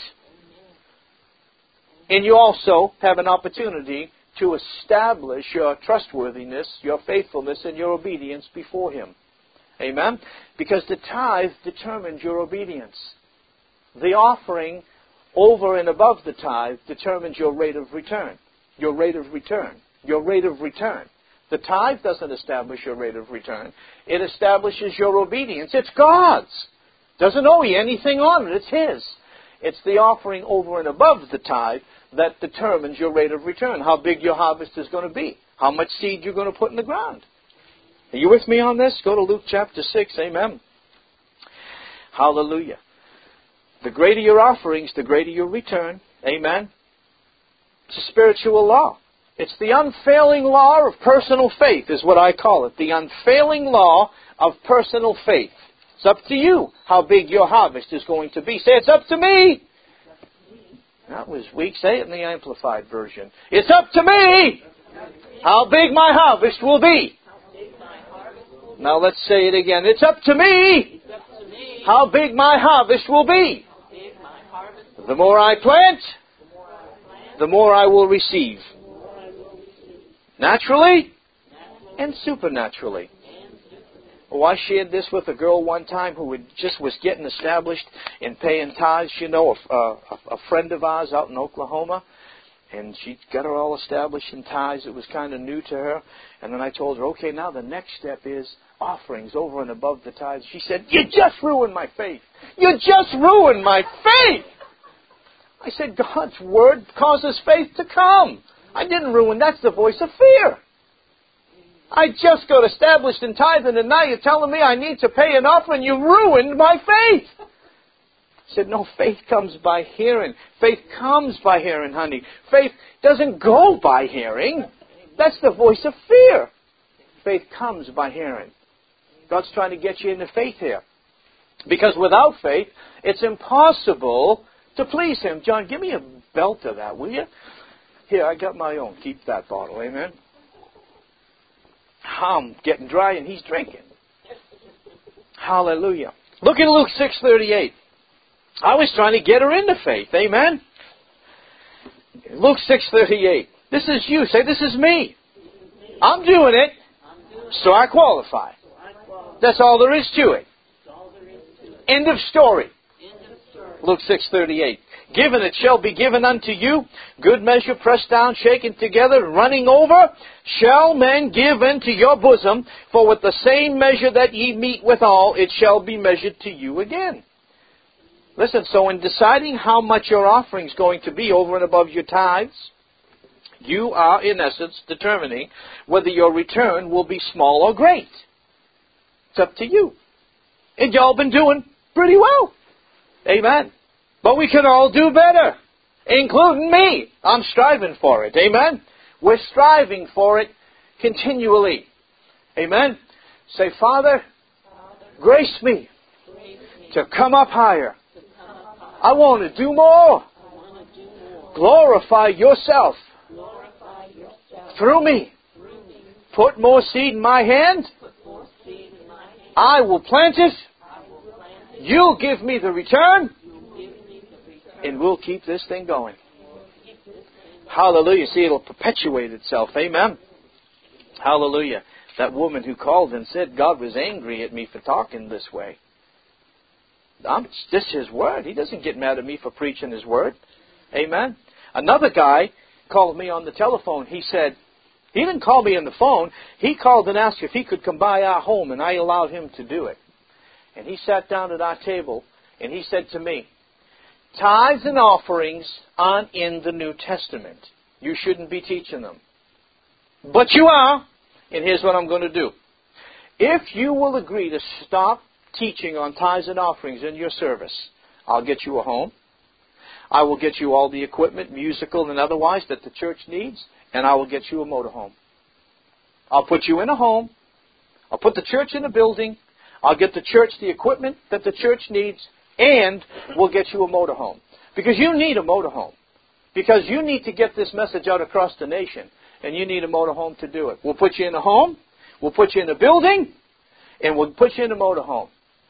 And you also have an opportunity to establish your trustworthiness, your faithfulness, and your obedience before Him. Amen? Because the tithe determines your obedience. The offering over and above the tithe determines your rate of return. Your rate of return. Your rate of return. The tithe doesn't establish your rate of return. It establishes your obedience. It's God's. Doesn't owe you anything on it. It's His. It's the offering over and above the tithe that determines your rate of return. How big your harvest is going to be. How much seed you're going to put in the ground. Are you with me on this? Go to Luke chapter 6. Amen. Hallelujah. The greater your offerings, the greater your return. Amen. It's a spiritual law. It's the unfailing law of personal faith is what I call it. The unfailing law of personal faith. It's up to you how big your harvest is going to be. Say, it's up to me. That was weak. Say it in the Amplified Version. It's up to me how big my harvest will be. Now let's say it again. It's up to me how big my harvest will be. The more I plant, the more I will receive. Naturally and supernaturally. Oh, I shared this with a girl one time who just was getting established in paying tithes. You know, a friend of ours out in Oklahoma. And she got her all established in tithes. It was kind of new to her. And then I told her, okay, now the next step is offerings over and above the tithes. She said, you just ruined my faith. You just ruined my faith. I said, God's Word causes faith to come. I didn't ruin. That's the voice of fear. I just got established in tithing, and now you're telling me I need to pay an offering. You ruined my faith. He said, no, faith comes by hearing. Faith comes by hearing, honey. Faith doesn't go by hearing. That's the voice of fear. Faith comes by hearing. God's trying to get you into faith here. Because without faith, it's impossible to please Him. John, give me a belt of that, will you? Here, I got my own. Keep that bottle, amen? I'm getting dry and he's drinking. Hallelujah. Look at Luke 6:38. I was trying to get her into faith, amen? Luke 6:38. This is you. Say, this is me. I'm doing it, so I qualify. That's all there is to it. End of story. Luke 6:38. Given it shall be given unto you, good measure, pressed down, shaken together, running over, shall men give into your bosom, for with the same measure that ye meet withal, it shall be measured to you again. Listen, so in deciding how much your offering is going to be over and above your tithes, you are, in essence, determining whether your return will be small or great. It's up to you. And y'all been doing pretty well. Amen. But we can all do better, including me. I'm striving for it. Amen. We're striving for it continually. Amen. Say, Father, grace me to come up higher. I want to do more. Glorify yourself through me. Put more seed in my hand. I will plant it. You'll give me the return. And we'll keep this thing going. Hallelujah. See, it'll perpetuate itself. Amen. Hallelujah. That woman who called and said God was angry at me for talking this way. This is His Word. He doesn't get mad at me for preaching His Word. Amen. Another guy called me on the telephone. He said, he didn't call me on the phone. He called and asked if he could come by our home, and I allowed him to do it. And he sat down at our table, and he said to me, tithes and offerings aren't in the New Testament. You shouldn't be teaching them. But you are, and here's what I'm going to do. If you will agree to stop teaching on tithes and offerings in your service, I'll get you a home. I will get you all the equipment, musical and otherwise, that the church needs, and I will get you a motorhome. I'll put you in a home. I'll put the church in a building. I'll get the church the equipment that the church needs, and we'll get you a motorhome. Because you need a motorhome. Because you need to get this message out across the nation, and you need a motorhome to do it. We'll put you in a home, we'll put you in a building, and we'll put you in a motorhome.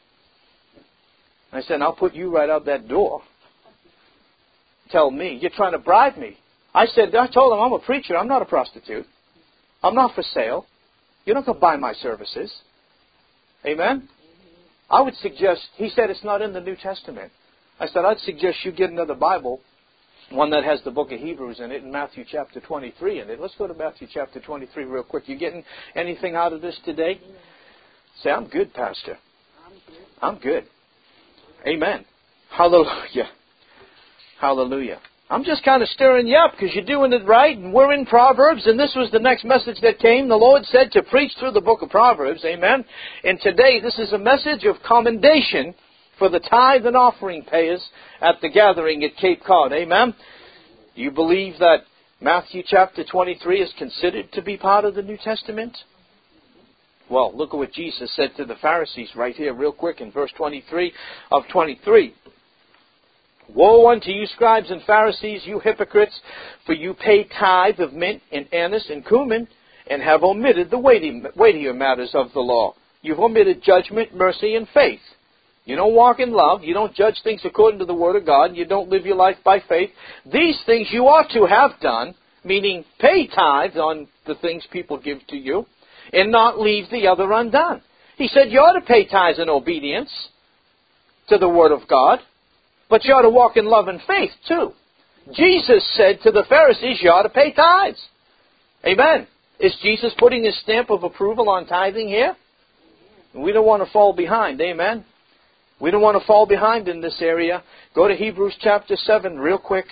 I said, I'll put you right out that door. Tell me, you're trying to bribe me. I told him I'm a preacher, I'm not a prostitute. I'm not for sale. You're not going to buy my services. Amen? I would suggest, he said it's not in the New Testament. I said, I'd suggest you get another Bible, one that has the book of Hebrews in it, and Matthew chapter 23 in it. Let's go to Matthew chapter 23 real quick. You getting anything out of this today? Say, I'm good, Pastor. I'm good. Amen. Hallelujah. Hallelujah. I'm just kind of stirring you up because you're doing it right, and we're in Proverbs, and this was the next message that came. The Lord said to preach through the book of Proverbs, amen. And today this is a message of commendation for the tithe and offering payers at the gathering at Cape Cod, amen. Do you believe that Matthew chapter 23 is considered to be part of the New Testament? Well, look at what Jesus said to the Pharisees right here real quick in verse 23 of 23. Woe unto you, scribes and Pharisees, you hypocrites, for you pay tithe of mint and anise and cumin, and have omitted the weightier matters of the law. You've omitted judgment, mercy, and faith. You don't walk in love. You don't judge things according to the Word of God. You don't live your life by faith. These things you ought to have done, meaning pay tithes on the things people give to you, and not leave the other undone. He said you ought to pay tithes in obedience to the Word of God. But you ought to walk in love and faith, too. Jesus said to the Pharisees, you ought to pay tithes. Amen. Is Jesus putting His stamp of approval on tithing here? We don't want to fall behind. Amen. We don't want to fall behind in this area. Go to Hebrews chapter 7 real quick.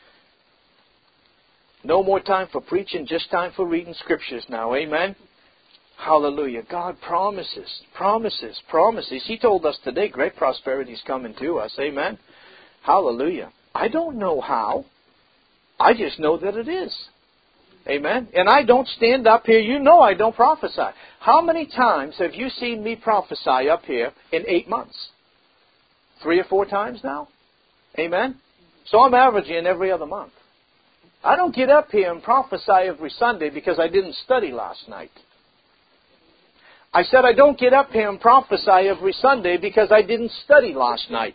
No more time for preaching, just time for reading scriptures now. Amen. Hallelujah. God promises, promises, promises. He told us today great prosperity is coming to us. Amen. Hallelujah. I don't know how. I just know that it is. Amen. And I don't stand up here. You know I don't prophesy. How many times have you seen me prophesy up here in 8 months? 3 or 4 times now? Amen. So I'm averaging every other month. I don't get up here and prophesy every Sunday because I didn't study last night. I said I don't get up here and prophesy every Sunday because I didn't study last night.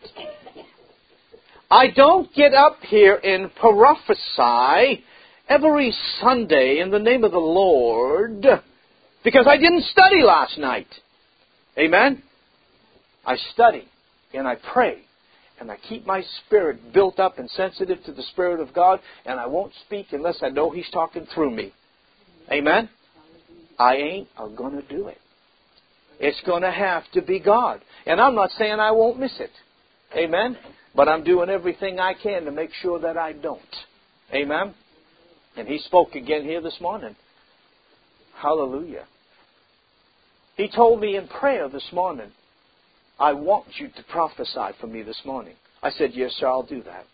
I don't get up here and prophesy every Sunday in the name of the Lord because I didn't study last night. Amen? I study and I pray and I keep my spirit built up and sensitive to the Spirit of God, and I won't speak unless I know He's talking through me. Amen? I ain't going to do it. It's going to have to be God. And I'm not saying I won't miss it. Amen? But I'm doing everything I can to make sure that I don't. Amen? And He spoke again here this morning. Hallelujah. He told me in prayer this morning, I want you to prophesy for me this morning. I said, yes, sir, I'll do that.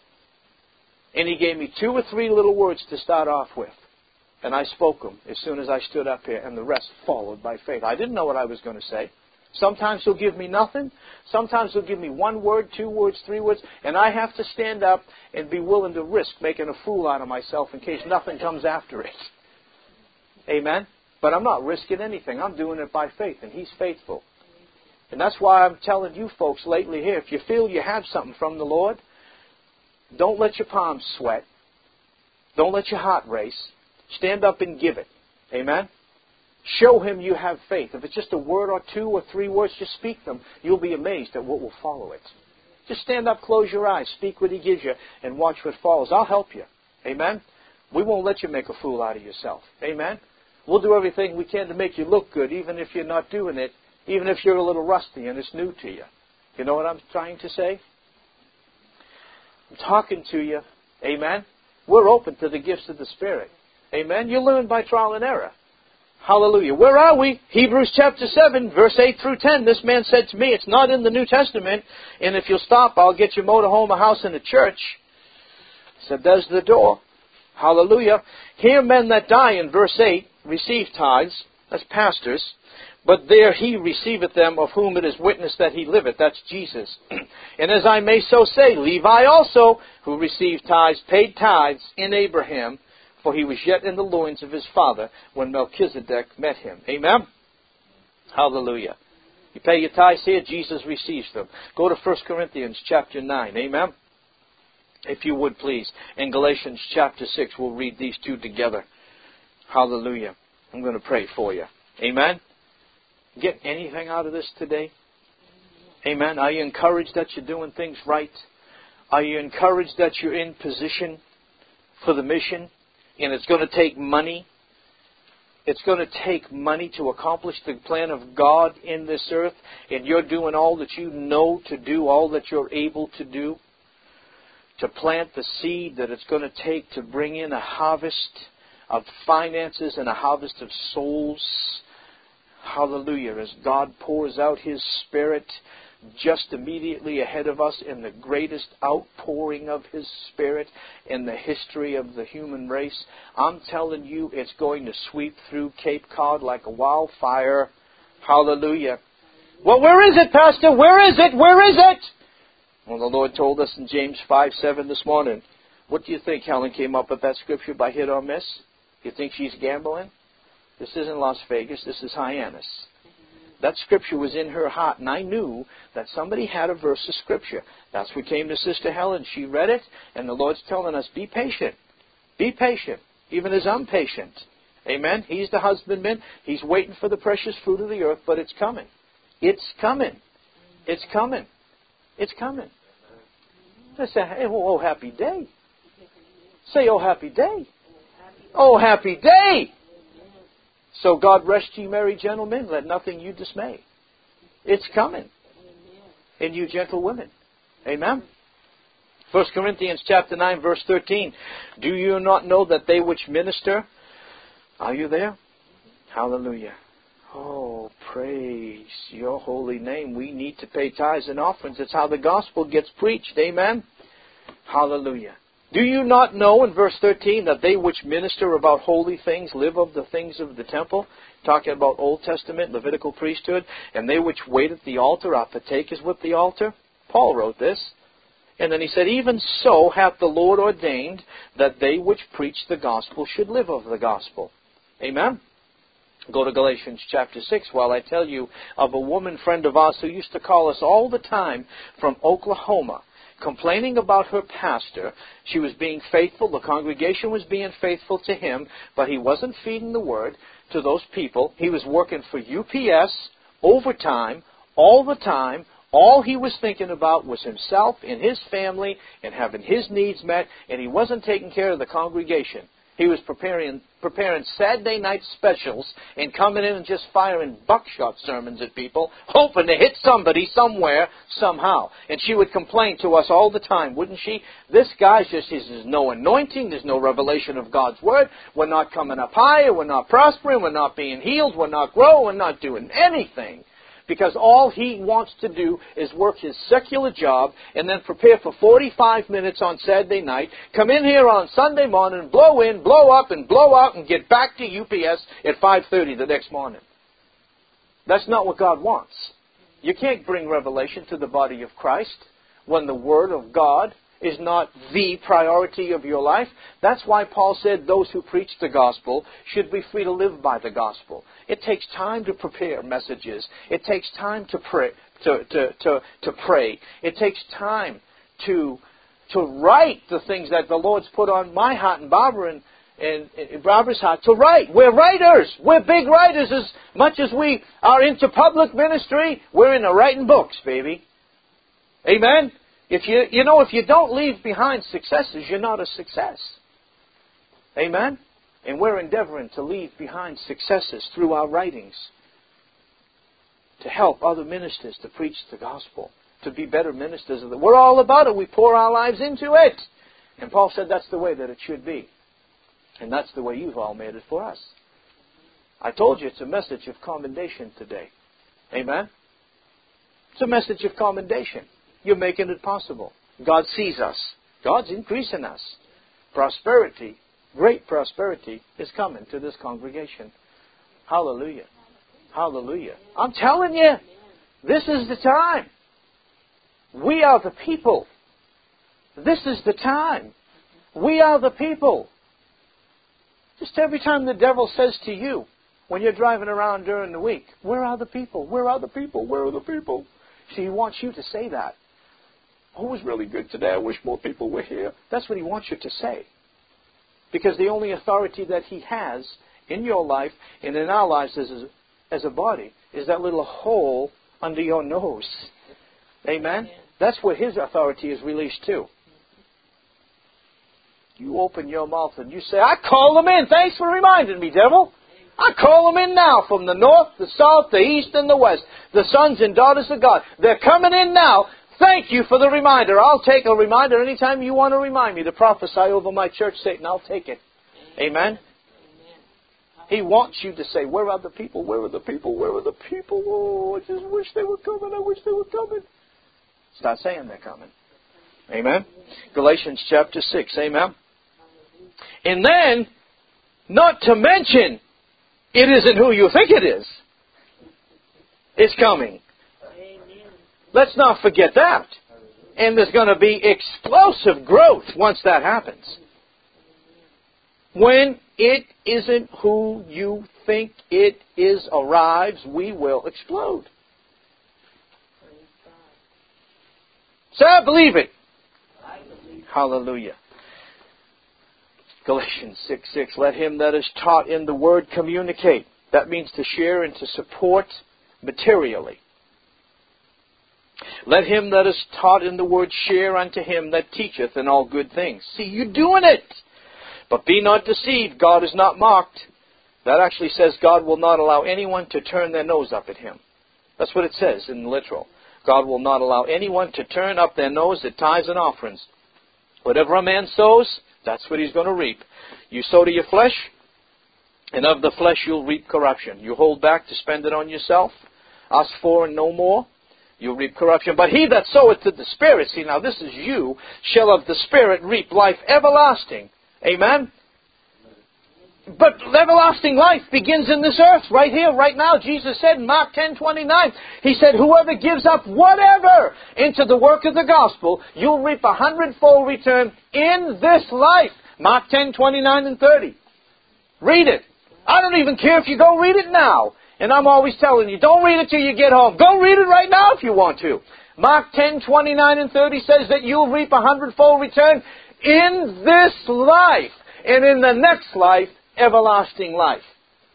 And He gave me 2 or 3 little words to start off with. And I spoke them as soon as I stood up here, and the rest followed by faith. I didn't know what I was going to say. Sometimes He'll give me nothing. Sometimes He'll give me 1 word, 2 words, 3 words. And I have to stand up and be willing to risk making a fool out of myself in case nothing comes after it. Amen? But I'm not risking anything. I'm doing it by faith, and He's faithful. And that's why I'm telling you folks lately here, if you feel you have something from the Lord, don't let your palms sweat. Don't let your heart race. Stand up and give it. Amen? Show Him you have faith. If it's just a word or 2 or 3 words, just speak them. You'll be amazed at what will follow it. Just stand up, close your eyes, speak what He gives you, and watch what follows. I'll help you. Amen? We won't let you make a fool out of yourself. Amen? We'll do everything we can to make you look good, even if you're not doing it, even if you're a little rusty and it's new to you. You know what I'm trying to say? I'm talking to you. Amen? We're open to the gifts of the Spirit. Amen? You learn by trial and error. Hallelujah. Where are we? Hebrews chapter 7, verse 8 through 10. This man said to me, it's not in the New Testament, and if you'll stop, I'll get you motorhome, a house, and a church. I said, there's the door. Hallelujah. Here men that die, in verse 8, receive tithes. That's pastors. But there He receiveth them, of whom it is witness that He liveth. That's Jesus. And as I may so say, Levi also, who received tithes, paid tithes in Abraham, for he was yet in the loins of his father when Melchizedek met him. Amen? Hallelujah. You pay your tithes here, Jesus receives them. Go to 1 Corinthians chapter 9. Amen? If you would, please. In Galatians chapter 6, we'll read these 2 together. Hallelujah. I'm going to pray for you. Amen? Get anything out of this today? Amen? Are you encouraged that you're doing things right? Are you encouraged that you're in position for the mission? And it's going to take money. It's going to take money to accomplish the plan of God in this earth. And you're doing all that you know to do, all that you're able to do, to plant the seed that it's going to take to bring in a harvest of finances and a harvest of souls. Hallelujah. As God pours out His Spirit just immediately ahead of us in the greatest outpouring of His Spirit in the history of the human race. I'm telling you, it's going to sweep through Cape Cod like a wildfire. Hallelujah. Well, where is it, Pastor? Where is it? Where is it? Well, the Lord told us in James 5:7 this morning. What do you think Helen came up with that scripture by hit or miss? You think she's gambling? This isn't Las Vegas. This is Hyannis. That scripture was in her heart, and I knew that somebody had a verse of scripture. That's what came to Sister Helen. She read it, and the Lord's telling us, be patient. Be patient, even as I'm patient. Amen? He's the husbandman. He's waiting for the precious fruit of the earth, but it's coming. It's coming. It's coming. It's coming. Let's say, hey, oh, happy day. Say, oh, happy day. Oh, happy day. So God rest ye merry gentlemen, let nothing you dismay. It's coming. And you gentle women. Amen. 1 Corinthians chapter 9, verse 13. Do you not know that they which minister... Are you there? Hallelujah. Oh, praise your holy name. We need to pay tithes and offerings. It's how the gospel gets preached. Amen? Hallelujah. Do you not know in verse 13 that they which minister about holy things live of the things of the temple? Talking about Old Testament, Levitical priesthood. And they which wait at the altar are partakers with the altar. Paul wrote this. And then he said, even so hath the Lord ordained that they which preach the gospel should live of the gospel. Amen? Go to Galatians chapter 6 while I tell you of a woman friend of ours who used to call us all the time from Oklahoma, complaining about her pastor. She was being faithful. The congregation was being faithful to him, but he wasn't feeding the word to those people. He was working for UPS, overtime, all the time. All he was thinking about was himself and his family and having his needs met, and he wasn't taking care of the congregation. He was preparing Saturday night specials and coming in and just firing buckshot sermons at people, hoping to hit somebody somewhere, somehow. And she would complain to us all the time, wouldn't she? This guy's just, there's no anointing, there's no revelation of God's Word, we're not coming up higher, we're not prospering, we're not being healed, we're not growing, we're not doing anything. Because all he wants to do is work his secular job and then prepare for 45 minutes on Saturday night, come in here on Sunday morning, blow in, blow up, and blow out, and get back to UPS at 5:30 the next morning. That's not what God wants. You can't bring revelation to the body of Christ when the Word of God is not the priority of your life. That's why Paul said those who preach the gospel should be free to live by the gospel. It takes time to prepare messages. It takes time to pray. It takes time to write the things that the Lord's put on my heart and Barbara and Barbara's heart to write. We're writers. We're big writers. As much as we are into public ministry, we're into writing books, baby. Amen? If you don't leave behind successes, you're not a success. Amen? And we're endeavoring to leave behind successes through our writings to help other ministers to preach the gospel, to be better ministers of the. We're all about it. We pour our lives into it. And Paul said that's the way that it should be. And that's the way you've all made it for us. I told you it's a message of commendation today. Amen? It's a message of commendation. You're making it possible. God sees us. God's increasing us. Prosperity, great prosperity, is coming to this congregation. Hallelujah. Hallelujah. I'm telling you, this is the time. We are the people. This is the time. We are the people. Just every time the devil says to you, when you're driving around during the week, where are the people? Where are the people? Where are the people? See, he wants you to say that. Oh, it was really good today. I wish more people were here. That's what he wants you to say. Because the only authority that he has in your life and in our lives as a body is that little hole under your nose. Amen? That's where his authority is released to. You open your mouth and you say, I call them in. Thanks for reminding me, devil. I call them in now from the north, the south, the east, and the west. The sons and daughters of God. They're coming in now. Thank you for the reminder. I'll take a reminder anytime you want to remind me to prophesy over my church, Satan. I'll take it. Amen? He wants you to say, where are the people? Where are the people? Where are the people? Oh, I just wish they were coming. I wish they were coming. Start saying they're coming. Amen? Galatians chapter 6. Amen? And then, not to mention, it isn't who you think it is. It's coming. Let's not forget that. And there's going to be explosive growth once that happens. When it isn't who you think it is arrives, we will explode. So I believe it. Hallelujah. Galatians 6:6. Let him that is taught in the word communicate. That means to share and to support materially. Let him that is taught in the word share unto him that teacheth in all good things. See, you're doing it. But be not deceived. God is not mocked. That actually says God will not allow anyone to turn their nose up at him. That's what it says in the literal. God will not allow anyone to turn up their nose at tithes and offerings. Whatever a man sows, that's what he's going to reap. You sow to your flesh, And of the flesh you'll reap corruption. You hold back to spend it on yourself, ask for and no more, you'll reap corruption. But he that soweth to the Spirit, see now this is you, shall of the Spirit reap life everlasting. Amen? But everlasting life begins in this earth, right here, right now. Jesus said in Mark 10:29, He said, whoever gives up whatever into the work of the gospel, you'll reap 100-fold return in this life. Mark 10:29 and 30. Read it. I don't even care if you go read it now. And I'm always telling you, don't read it till you get home. Go read it right now if you want to. Mark 10:29 and 30 says that you'll reap 100-fold return in this life. And in the next life, everlasting life.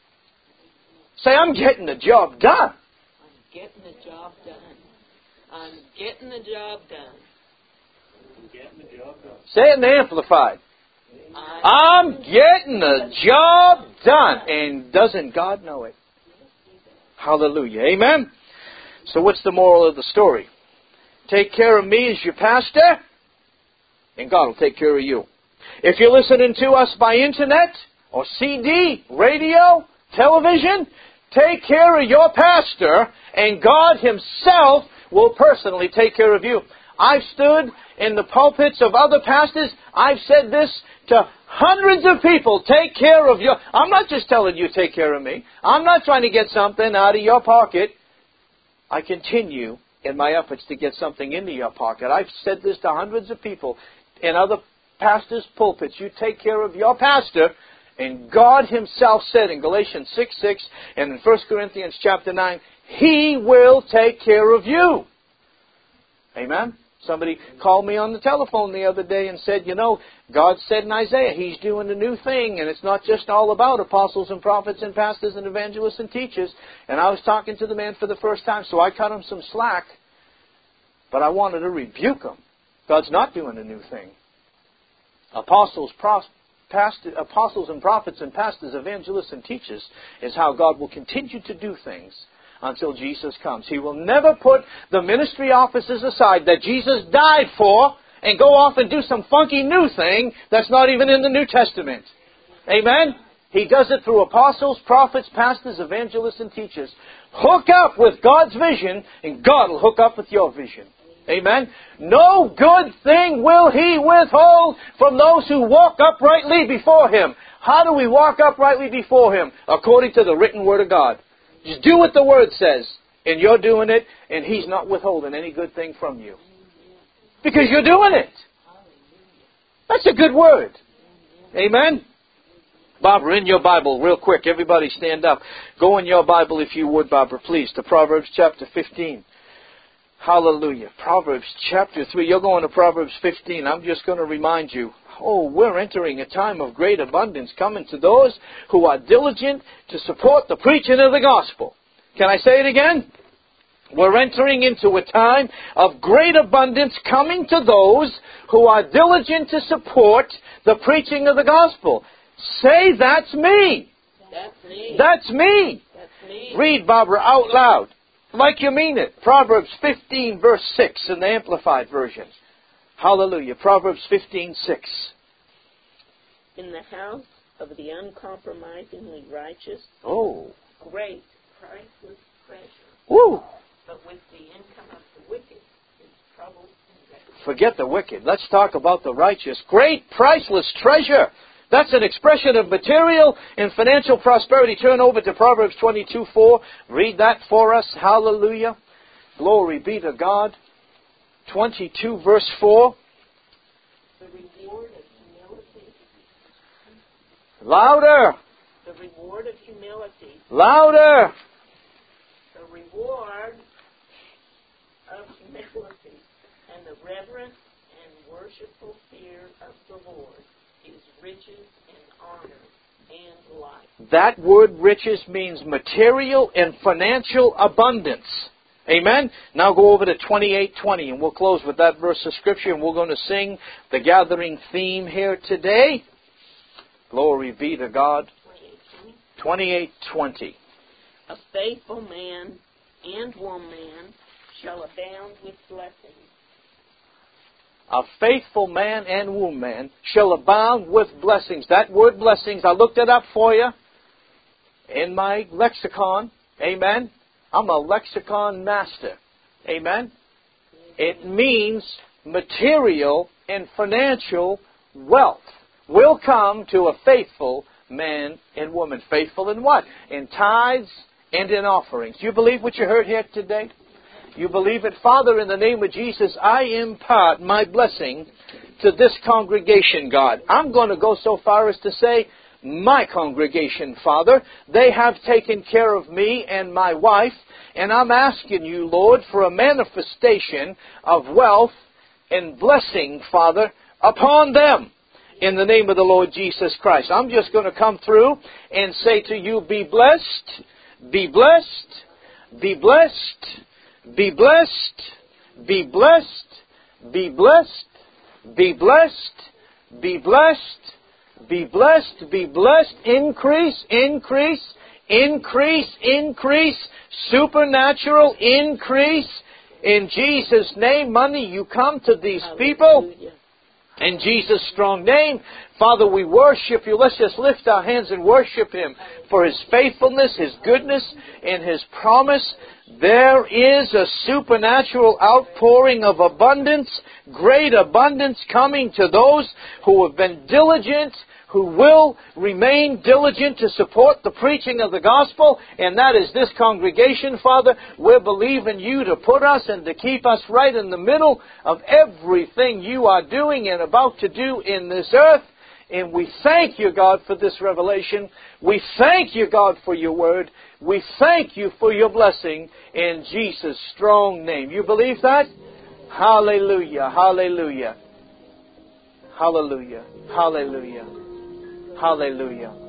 Say, I'm getting the job done. I'm getting the job done. I'm getting the job done. I'm getting the job done. Say it in the Amplified. I'm getting the job done. And doesn't God know it? Hallelujah. Amen? So what's the moral of the story? Take care of me as your pastor, and God will take care of you. If you're listening to us by internet, or CD, radio, television, take care of your pastor, and God Himself will personally take care of you. I've stood in the pulpits of other pastors. I've said this to hundreds of people. Take care of your... I'm not just telling you take care of me. I'm not trying to get something out of your pocket. I continue in my efforts to get something into your pocket. I've said this to hundreds of people in other pastors' pulpits. You take care of your pastor. And God Himself said in Galatians 6:6 and in 1 Corinthians chapter 9, He will take care of you. Amen? Somebody called me on the telephone the other day and said, God said in Isaiah, He's doing a new thing, and it's not just all about apostles and prophets and pastors and evangelists and teachers. And I was talking to the man for the first time, so I cut him some slack. But I wanted to rebuke him. God's not doing a new thing. Apostles and prophets and pastors, evangelists and teachers is how God will continue to do things until Jesus comes. He will never put the ministry offices aside that Jesus died for and go off and do some funky new thing that's not even in the New Testament. Amen? He does it through apostles, prophets, pastors, evangelists, and teachers. Hook up with God's vision, and God will hook up with your vision. Amen? No good thing will He withhold from those who walk uprightly before Him. How do we walk uprightly before Him? According to the written Word of God. Just do what the Word says, and you're doing it, and He's not withholding any good thing from you. Because you're doing it. That's a good word. Amen? Barbara, in your Bible, real quick, everybody stand up. Go in your Bible, if you would, Barbara, please, to Proverbs chapter 15. Hallelujah. Proverbs chapter 3. You're going to Proverbs 15. I'm just going to remind you. We're entering a time of great abundance coming to those who are diligent to support the preaching of the gospel. Can I say it again? We're entering into a time of great abundance coming to those who are diligent to support the preaching of the gospel. Say, that's me. That's me. That's me. That's me. Read, Barbara, out loud. Like you mean it. Proverbs 15, verse 6 in the Amplified Version. Hallelujah. Proverbs 15:6. In the house of the uncompromisingly righteous, great, priceless treasure. Woo. But with the income of the wicked is trouble and death. Forget the wicked. Let's talk about the righteous. Great, priceless treasure. That's an expression of material and financial prosperity. Turn over to Proverbs 22:4. Read that for us. Hallelujah. Glory be to God. 22 verse 4. The reward of humility. Louder. The reward of humility. Louder. The reward of humility and the reverent and worshipful fear of the Lord is riches and honor and life. That word riches means material and financial abundance. Amen? Now go over to 28:20 and we'll close with that verse of Scripture and we're going to sing the gathering theme here today. Glory be to God. 28:20. A faithful man and woman shall abound with blessings. A faithful man and woman shall abound with blessings. That word blessings, I looked it up for you. in my lexicon. Amen. I'm a lexicon master. Amen. It means material and financial wealth will come to a faithful man and woman. Faithful in what? In tithes and in offerings. You believe what you heard here today? You believe it? Father, in the name of Jesus, I impart my blessing to this congregation, God. I'm going to go so far as to say, my congregation, Father, they have taken care of me and my wife, and I'm asking you, Lord, for a manifestation of wealth and blessing, Father, upon them. In the name of the Lord Jesus Christ. I'm just going to come through and say to you, be blessed, be blessed, be blessed, be blessed, be blessed, be blessed, be blessed, be blessed, be blessed, be blessed, increase, increase, increase, increase, supernatural increase. In Jesus' name, money, you come to these people. In Jesus' strong name, Father, we worship you. Let's just lift our hands and worship Him for His faithfulness, His goodness, and His promise. There is a supernatural outpouring of abundance, great abundance coming to those who have been diligent, who will remain diligent to support the preaching of the gospel, and that is this congregation, Father. We're believing you to put us and to keep us right in the middle of everything you are doing and about to do in this earth. And we thank you, God, for this revelation. We thank you, God, for your word. We thank you for your blessing in Jesus' strong name. You believe that? Hallelujah, hallelujah, hallelujah, hallelujah. Hallelujah.